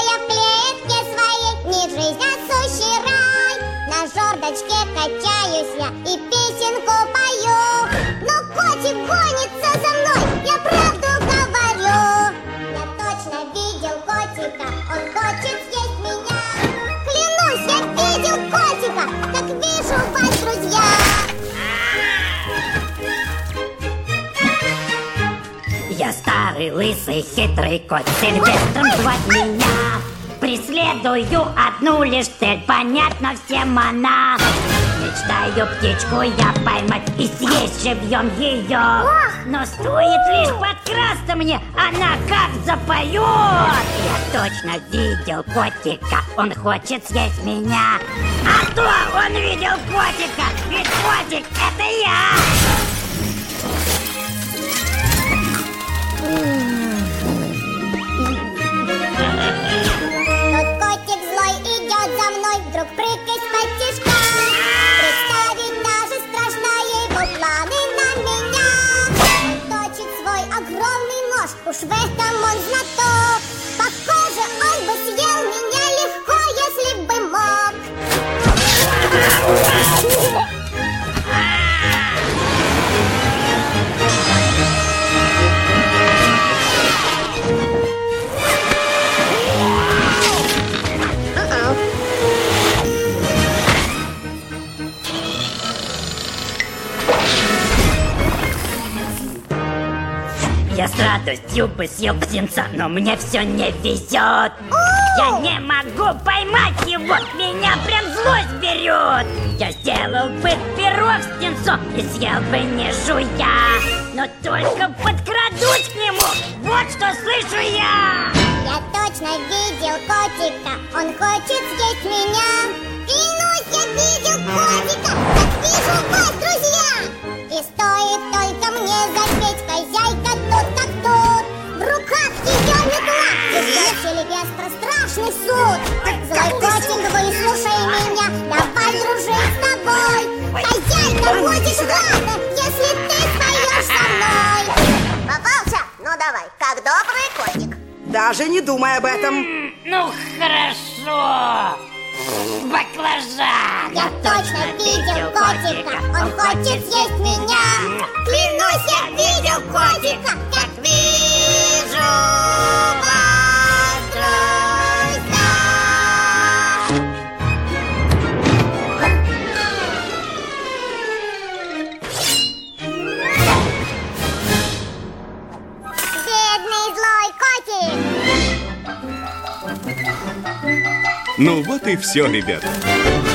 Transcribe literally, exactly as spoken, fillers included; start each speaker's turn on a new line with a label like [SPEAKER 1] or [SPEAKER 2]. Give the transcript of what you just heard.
[SPEAKER 1] я в клетке своей, не жизнь, а сущий рай. На жердочке качаюсь я и песенку пою. Но котик гонится за мной, я правду говорю. Я точно видел котика, он хочет съесть меня. Клянусь, я видел котика, как вижу вас, друзья.
[SPEAKER 2] Я старый, лысый, хитрый кот, Сильвестром звать меня. Преследую одну лишь цель, понятно всем она. Мечтаю птичку я поймать и съесть живьем ее. Но стоит лишь подкрасться мне, она как запоет. Я точно видел котика, он хочет съесть меня. А то он видел котика, ведь котик это я.
[SPEAKER 1] Тот котик злой идет за мной, вдруг прыг из-под тишка. Представить даже страшно его планы на меня. Он точит свой огромный нож, уж в этом он знаток. Похоже, он бы съел меня легко, если бы мог.
[SPEAKER 2] Я с радостью бы съел птенца, но мне все не везет. Я не могу поймать его, меня прям злость берет. Я сделал бы пирог с птенцом и съел бы не жуя. Но только подкрадусь к нему, вот что слышу я.
[SPEAKER 1] Я точно видел котика, он хочет съесть меня. Клянусь, я видел котика, как вижу вас, друзья. И стоит только мне запеть, хозяйка тут как тут. В руках ее метла, ждет Сильвестра страшный суд. Злой котик, выслушай меня, давай дружить с тобой. Хозяйка, будешь рада, если ты споешь со мной. Попался? Ну давай, как добрый котик.
[SPEAKER 3] Даже не думай об этом.
[SPEAKER 2] М, Ну хорошо. Баклажан.
[SPEAKER 1] Я точно видел котика, он хочет съесть меня. Клянусь, я видел котика, как вижу вас, друзья. Бедный злой котик.
[SPEAKER 4] Ну вот и все, ребята.